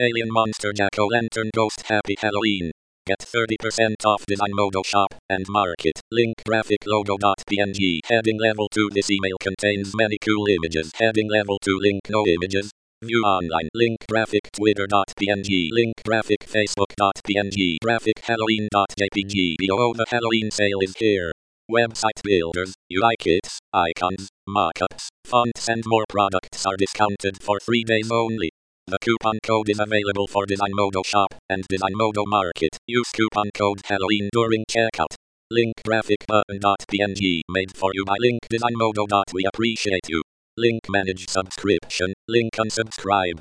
Alien Monster Jack-O-Lantern Ghost Happy Halloween. Get 30% off Design-Modo shop and market. Link graphic logo.png. Heading level 2. This email contains many cool images. Heading level 2. Link no images. View online. Link graphic twitter.png. Link graphic facebook.png. Graphic halloween.jpg. Oh, the Halloween sale is here. Website builders, UI kits, icons, mockups, fonts and more products are discounted for 3 days only. The coupon code is available for Design-Modo shop and Design-Modo market. Use coupon code Halloween during checkout. Link graphic button.png. Made for you by Link Design-Modo. We appreciate you. Link manage subscription. Link unsubscribe.